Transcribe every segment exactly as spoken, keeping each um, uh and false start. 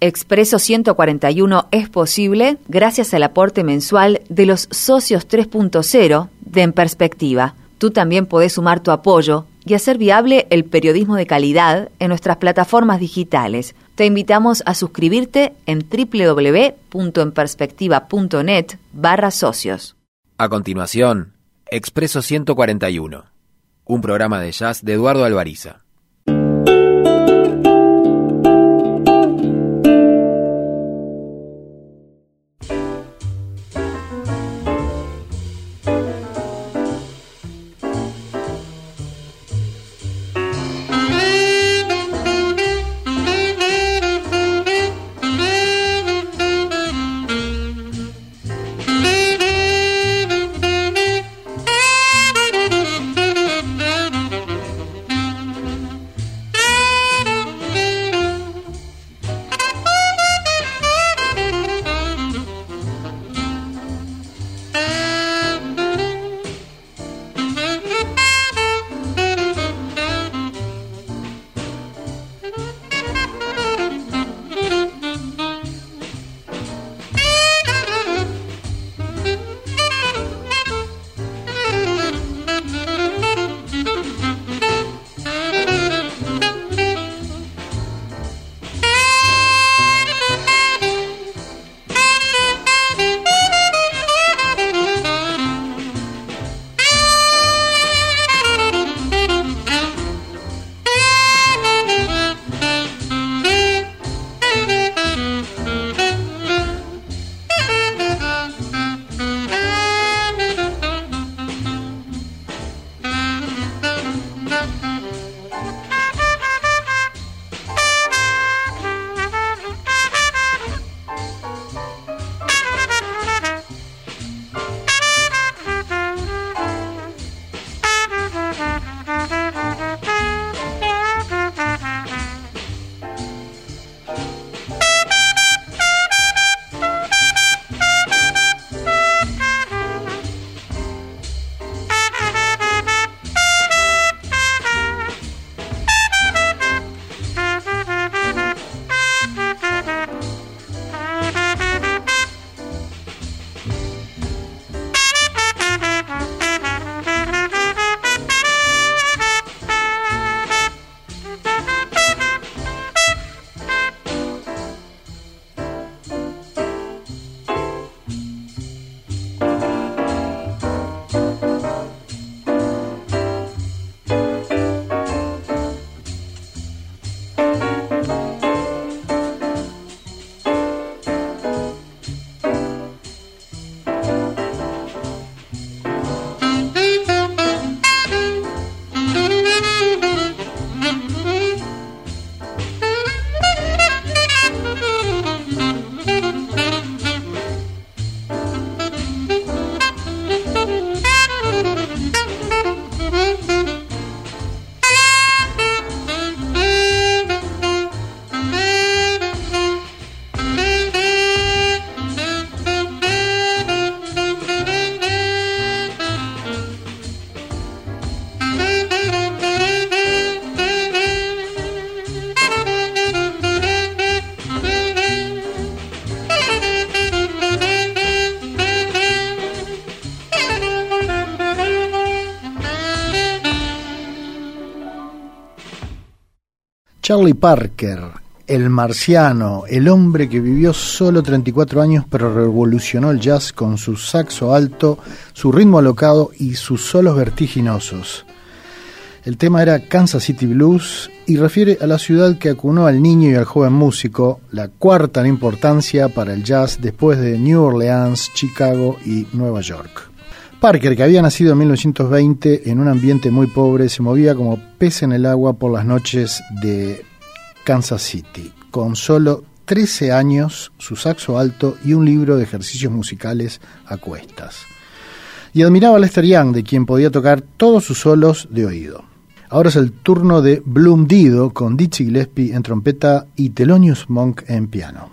Expreso ciento cuarenta y uno es posible gracias al aporte mensual de los socios tres punto cero de En Perspectiva. Tú también podés sumar tu apoyo y hacer viable el periodismo de calidad en nuestras plataformas digitales. Te invitamos a suscribirte en doble u doble u doble u punto en perspectiva punto net barra socios. A continuación, Expreso ciento cuarenta y uno, un programa de jazz de Eduardo Alvariza. Charlie Parker, el marciano, el hombre que vivió solo treinta y cuatro años pero revolucionó el jazz con su saxo alto, su ritmo alocado y sus solos vertiginosos. El tema era Kansas City Blues y refiere a la ciudad que acunó al niño y al joven músico, la cuarta en importancia para el jazz después de New Orleans, Chicago y Nueva York. Parker, que había nacido en mil novecientos veinte en un ambiente muy pobre, se movía como pez en el agua por las noches de Kansas City. Con solo trece años, su saxo alto y un libro de ejercicios musicales a cuestas. Y admiraba a Lester Young, de quien podía tocar todos sus solos de oído. Ahora es el turno de Bloom Dido con Dizzy Gillespie en trompeta y Thelonious Monk en piano.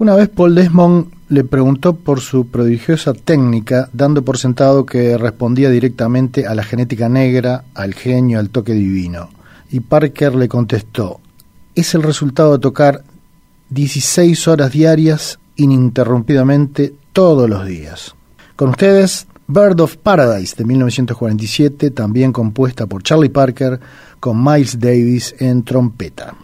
Una vez Paul Desmond le preguntó por su prodigiosa técnica, dando por sentado que respondía directamente a la genética negra, al genio, al toque divino. Y Parker le contestó: es el resultado de tocar dieciséis horas diarias ininterrumpidamente todos los días. Con ustedes, Bird of Paradise de mil novecientos cuarenta y siete, también compuesta por Charlie Parker, con Miles Davis en trompeta.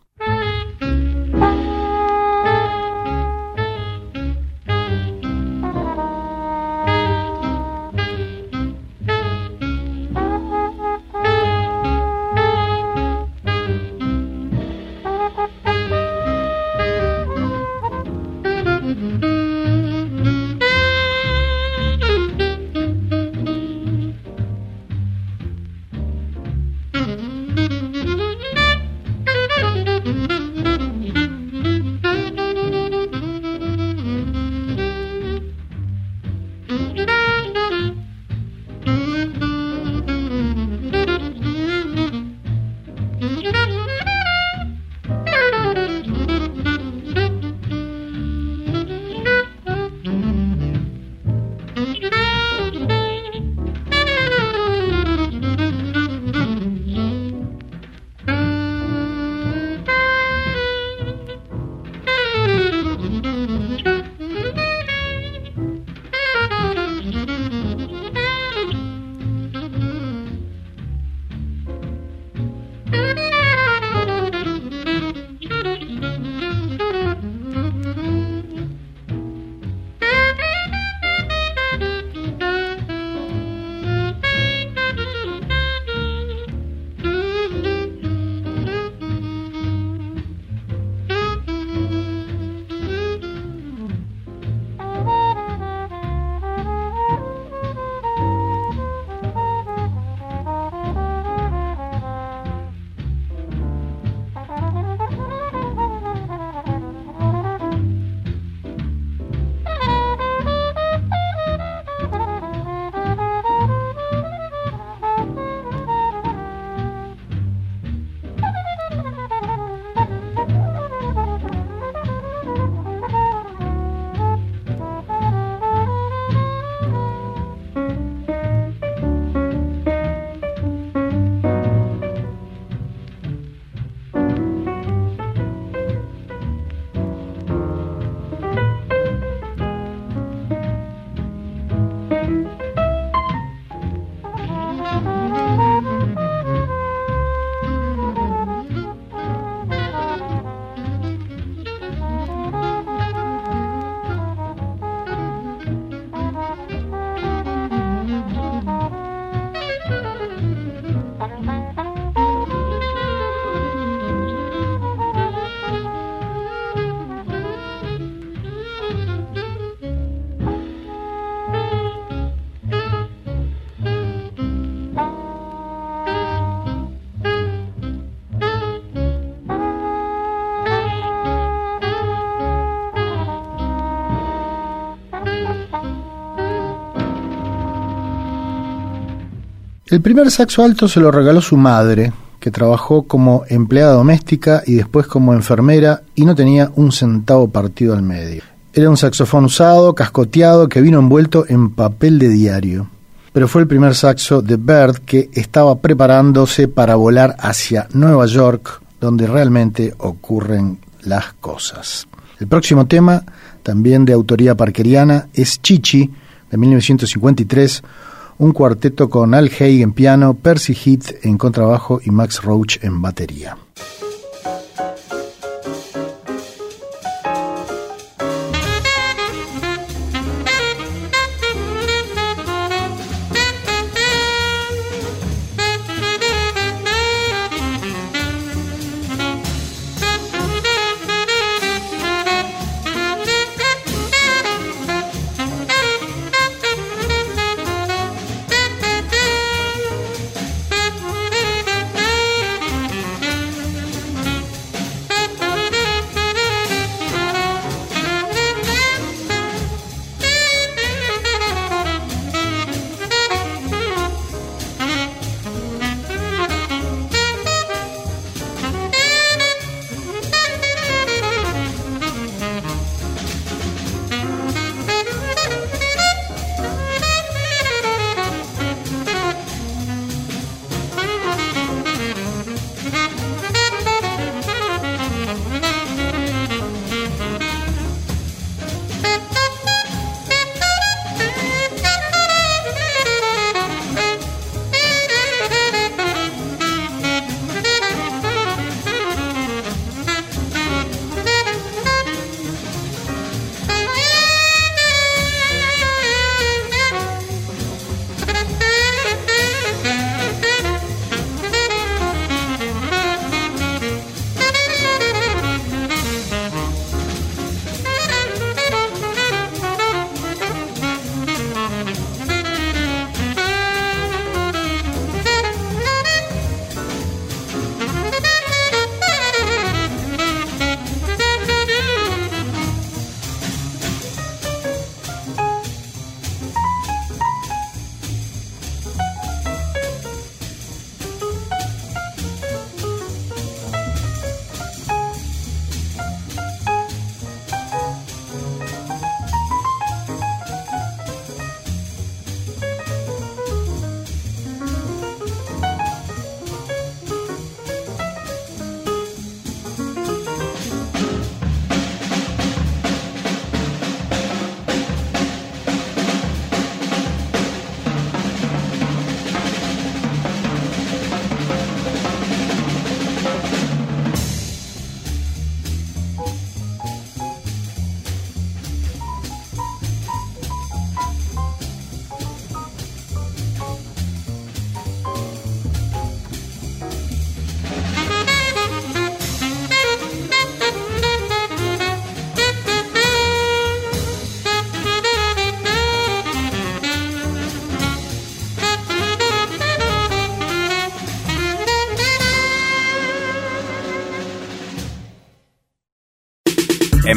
El primer saxo alto se lo regaló su madre, que trabajó como empleada doméstica y después como enfermera y no tenía un centavo partido al medio. Era un saxofón usado, cascoteado, que vino envuelto en papel de diario. Pero fue el primer saxo de Bird, que estaba preparándose para volar hacia Nueva York, donde realmente ocurren las cosas. El próximo tema, también de autoría parkeriana, es Chichi, de mil novecientos cincuenta y tres, un cuarteto con Al Haig en piano, Percy Heath en contrabajo y Max Roach en batería.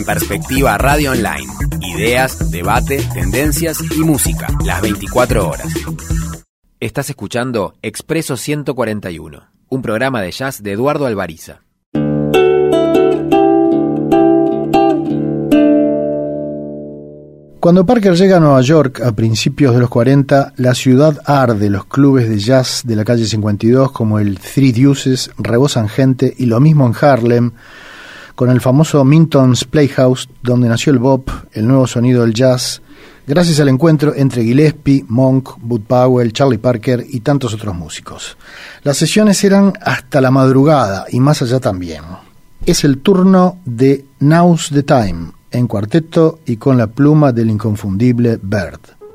En Perspectiva Radio Online. Ideas, debate, tendencias y música. Las veinticuatro horas. Estás escuchando Expreso ciento cuarenta y uno, un programa de jazz de Eduardo Alvariza. Cuando Parker llega a Nueva York a principios de los cuarenta, la ciudad arde. Los clubes de jazz de la calle cincuenta y dos, como el Three Deuces, rebosan gente, y lo mismo en Harlem, con el famoso Minton's Playhouse, donde nació el bop, el nuevo sonido del jazz, gracias al encuentro entre Gillespie, Monk, Bud Powell, Charlie Parker y tantos otros músicos. Las sesiones eran hasta la madrugada y más allá también. Es el turno de Now's the Time, en cuarteto y con la pluma del inconfundible Bird.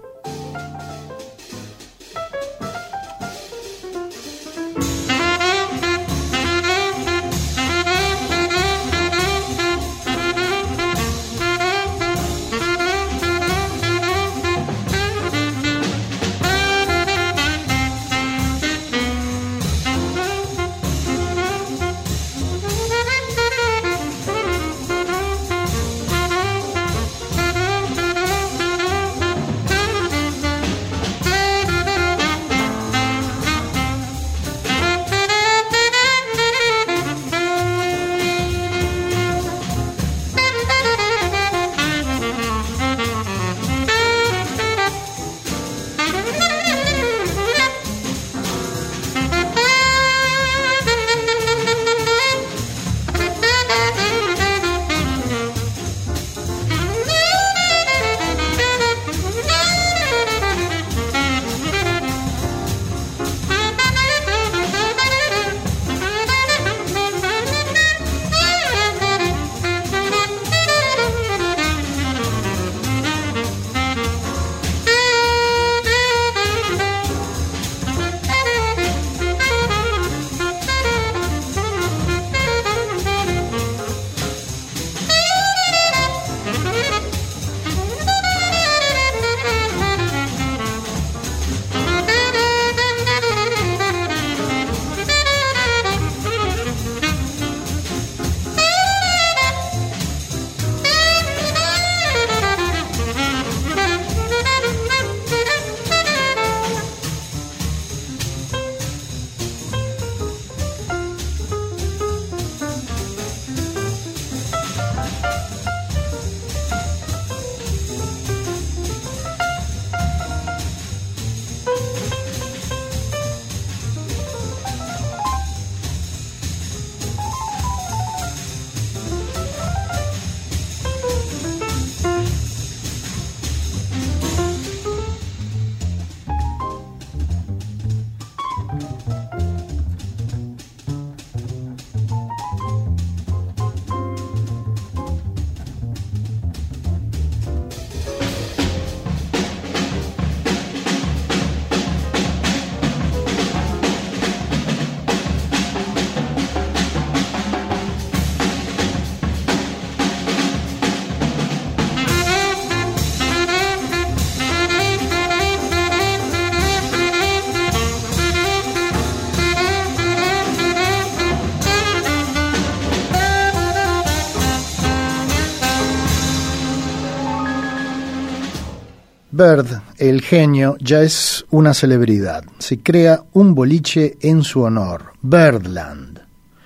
Bird, el genio, ya es una celebridad. Se crea un boliche en su honor, Birdland.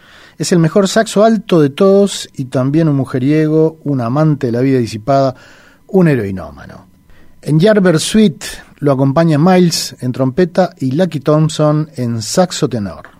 Es el mejor saxo alto de todos y también un mujeriego, un amante de la vida disipada, un heroinómano. En Yardbird Suite lo acompaña Miles en trompeta y Lucky Thompson en saxo tenor.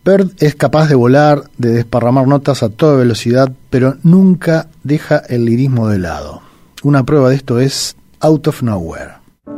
Bird es capaz de volar, de desparramar notas a toda velocidad, pero nunca deja el lirismo de lado. Una prueba de esto es Out of Nowhere.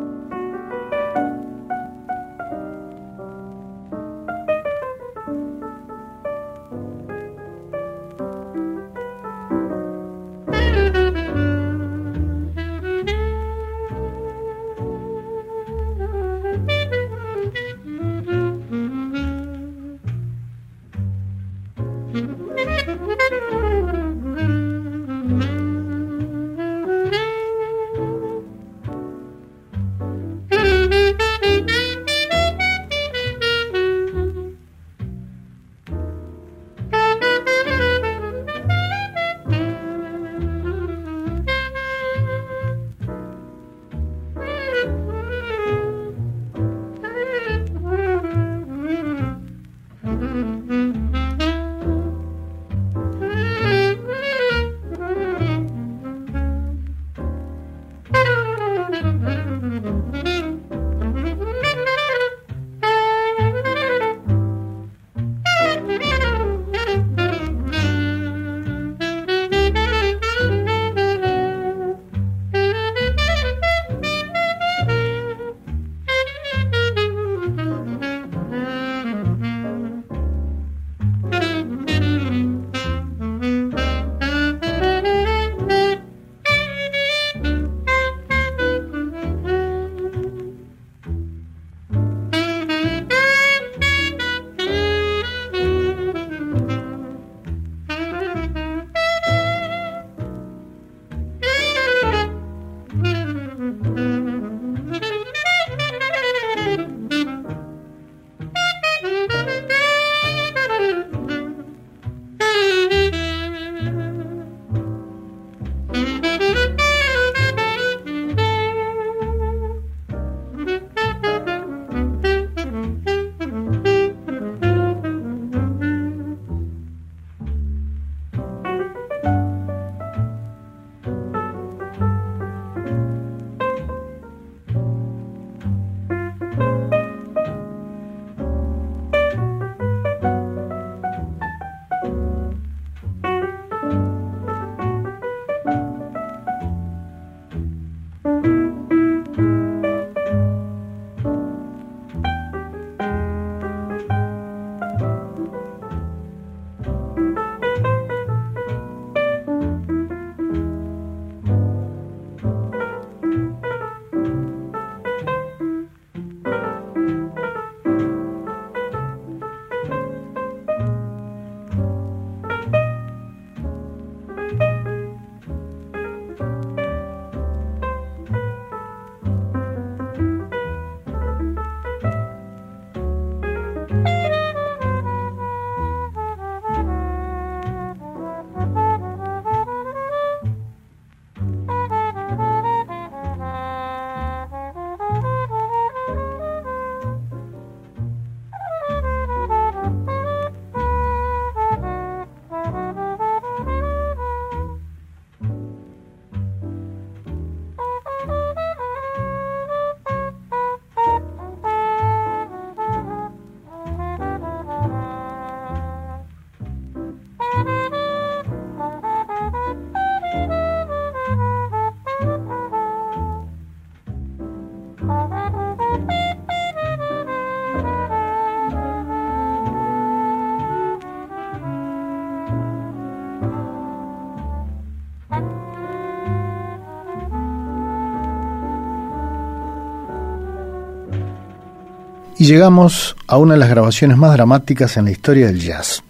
Y llegamos a una de las grabaciones más dramáticas en la historia del jazz.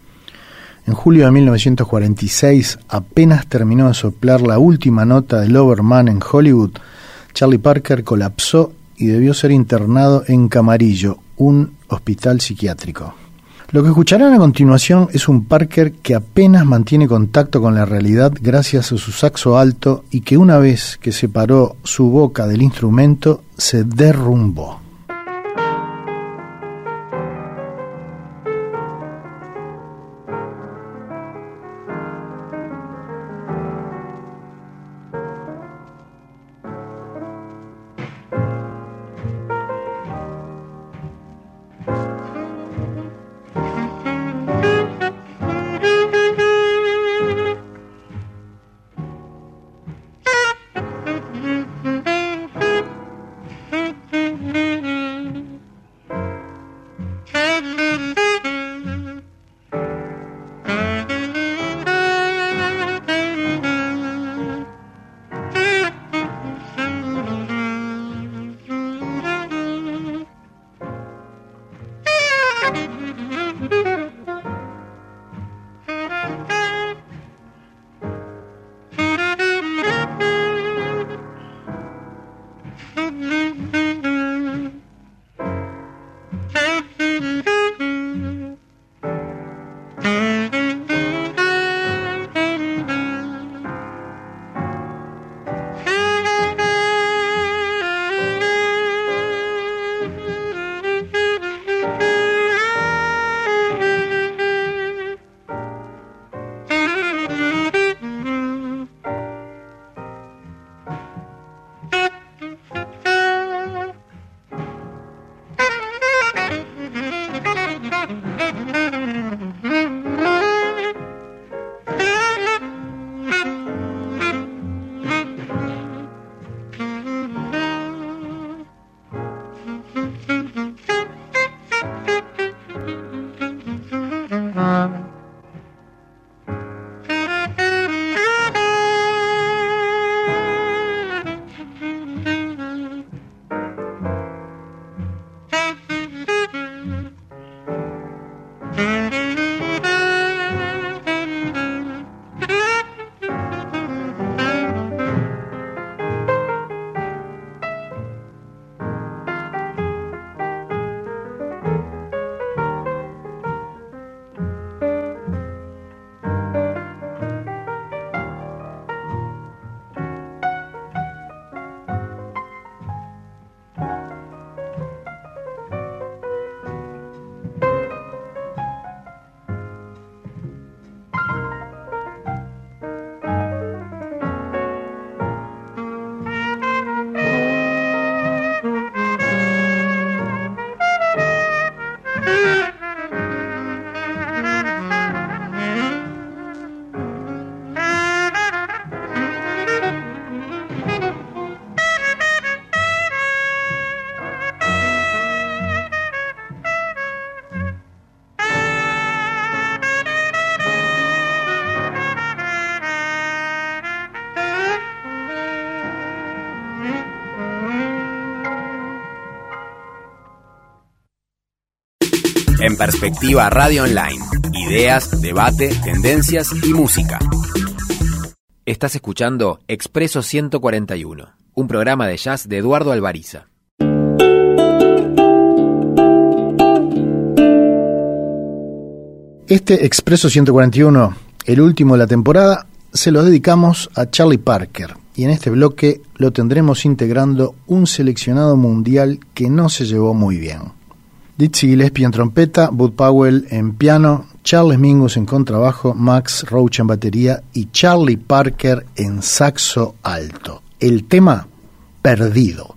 En julio de mil novecientos cuarenta y seis, apenas terminó de soplar la última nota de Loverman en Hollywood, Charlie Parker colapsó y debió ser internado en Camarillo, un hospital psiquiátrico. Lo que escucharán a continuación es un Parker que apenas mantiene contacto con la realidad gracias a su saxo alto y que una vez que separó su boca del instrumento, se derrumbó. En Perspectiva Radio Online. Ideas, debate, tendencias y música. Estás escuchando Expreso ciento cuarenta y uno, un programa de jazz de Eduardo Alvariza. Este Expreso ciento cuarenta y uno, el último de la temporada, se lo dedicamos a Charlie Parker, y en este bloque lo tendremos integrando un seleccionado mundial que no se llevó muy bien. Dizzy Gillespie en trompeta, Bud Powell en piano, Charles Mingus en contrabajo, Max Roach en batería y Charlie Parker en saxo alto. El tema, Perdido.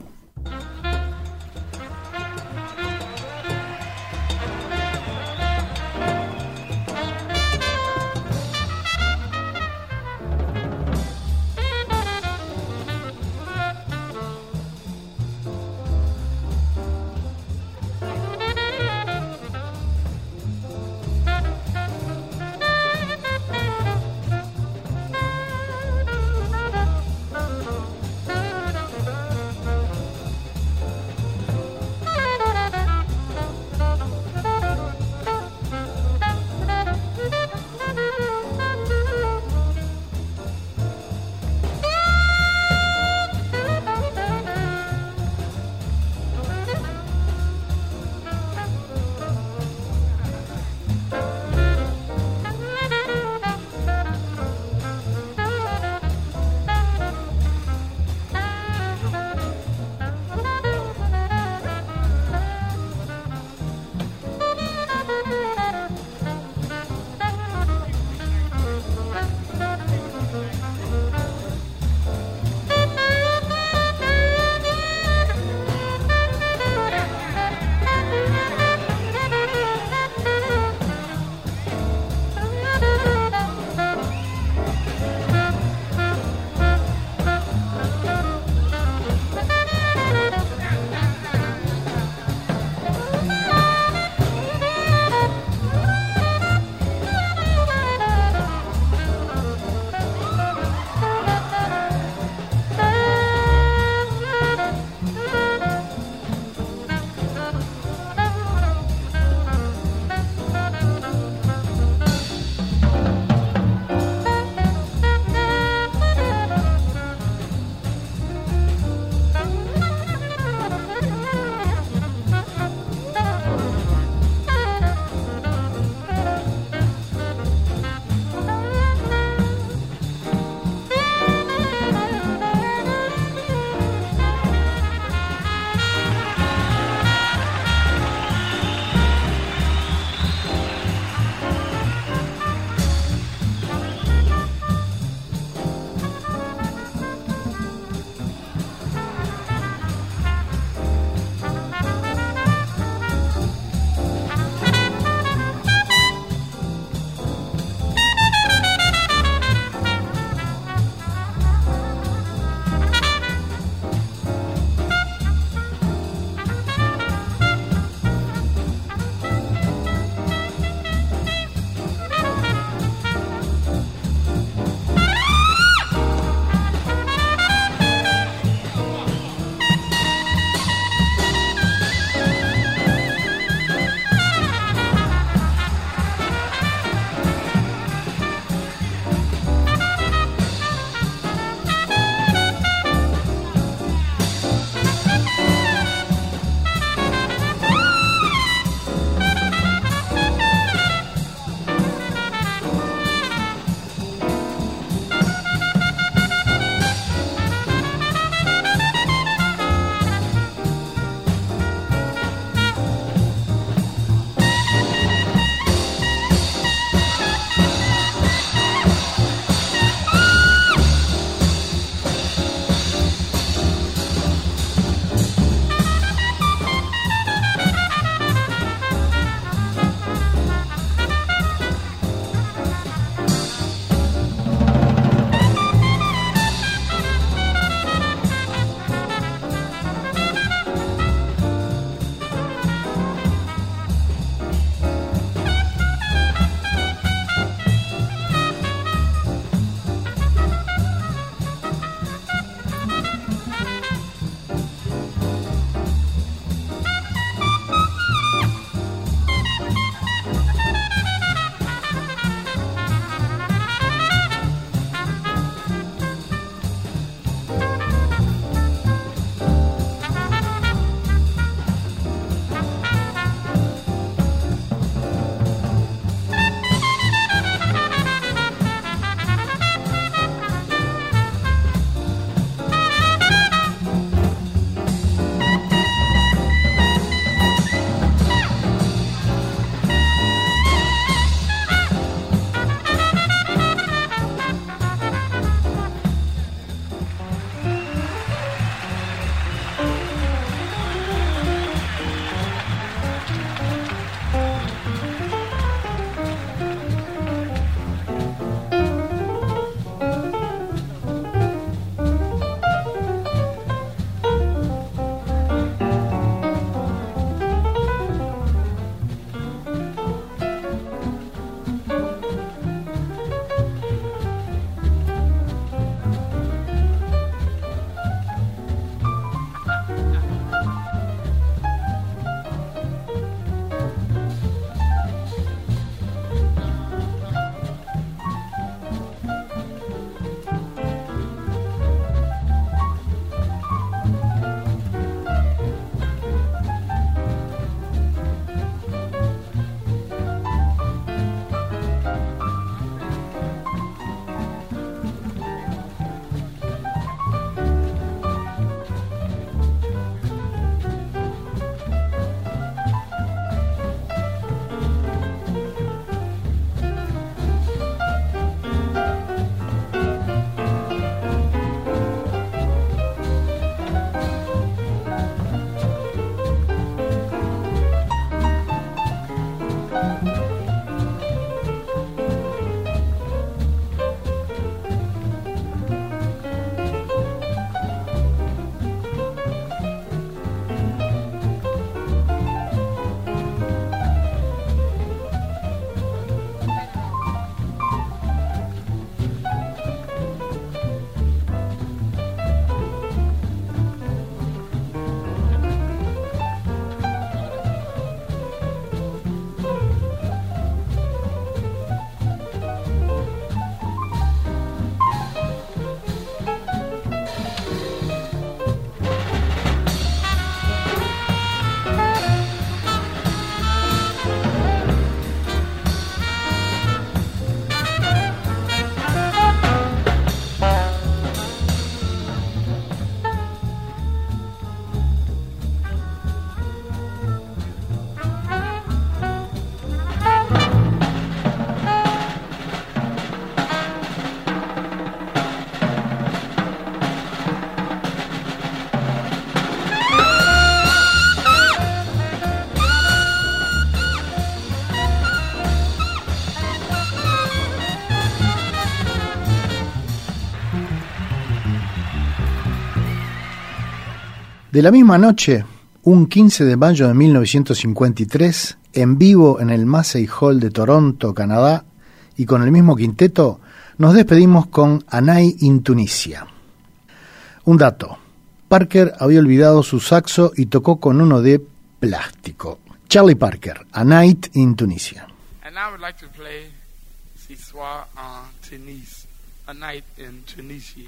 De la misma noche, un quince de mayo de mil novecientos cincuenta y tres, en vivo en el Massey Hall de Toronto, Canadá, y con el mismo quinteto, nos despedimos con A Night in Tunisia. Un dato: Parker había olvidado su saxo y tocó con uno de plástico. Charlie Parker, A Night in Tunisia. And I would like to play Ce Soir en Tunis, A Night in Tunisia.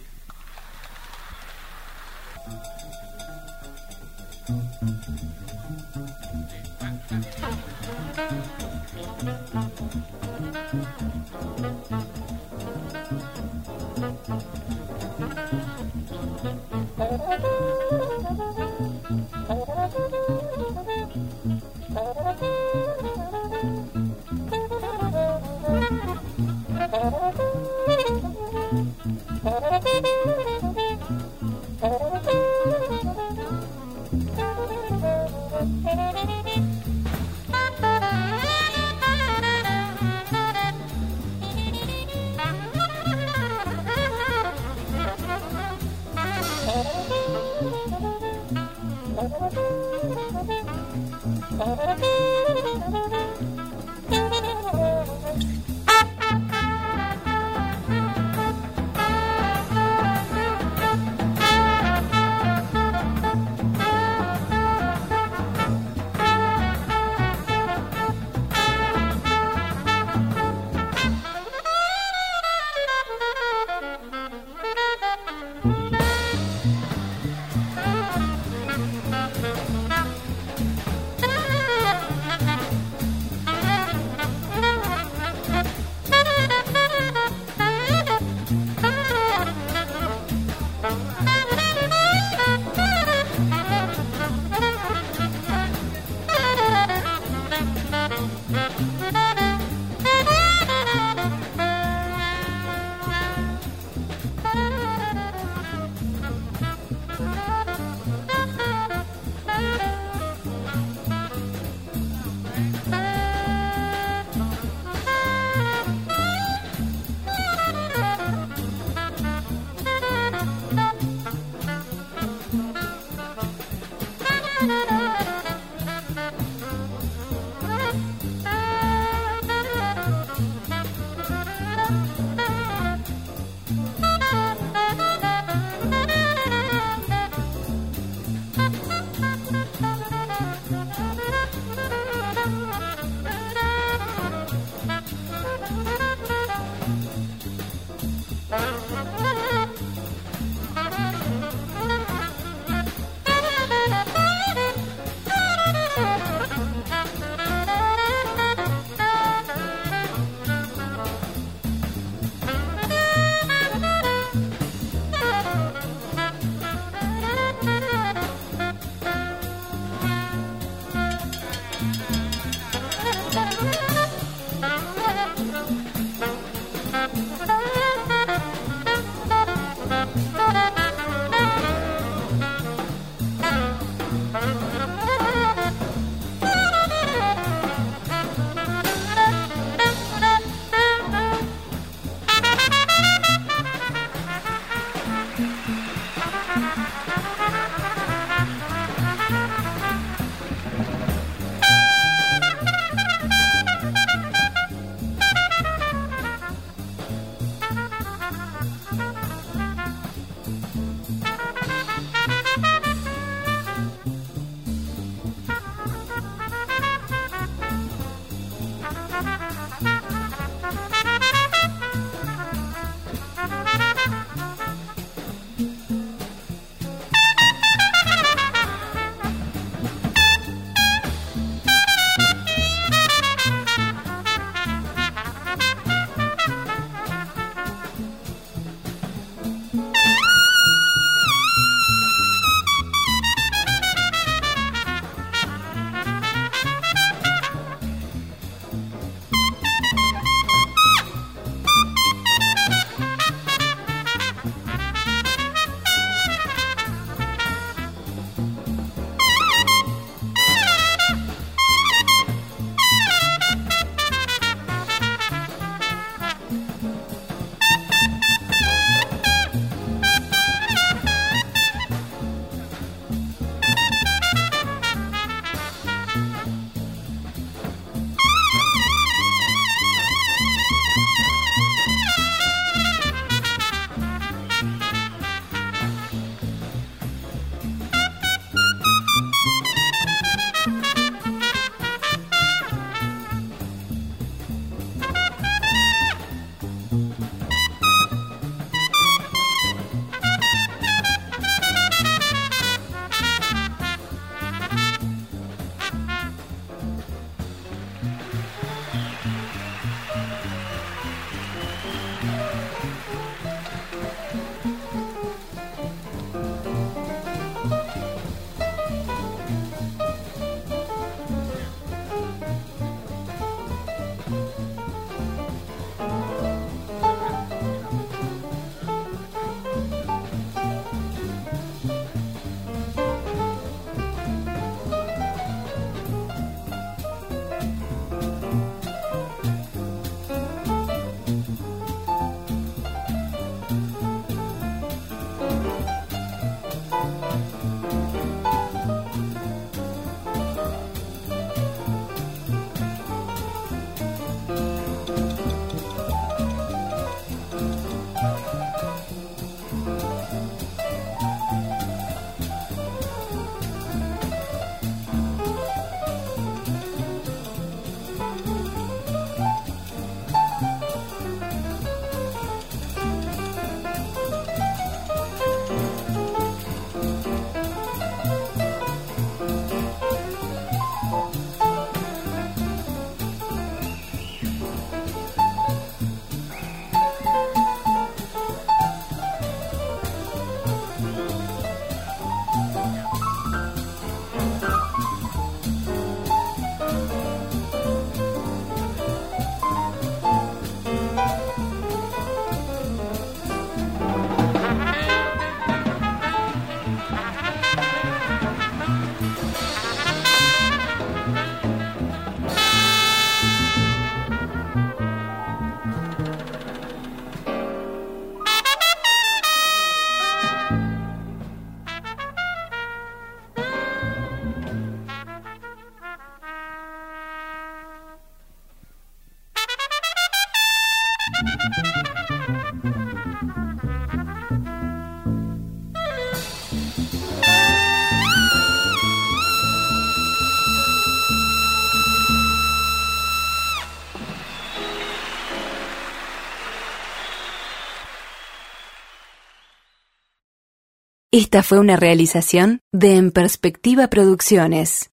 Esta fue una realización de En Perspectiva Producciones.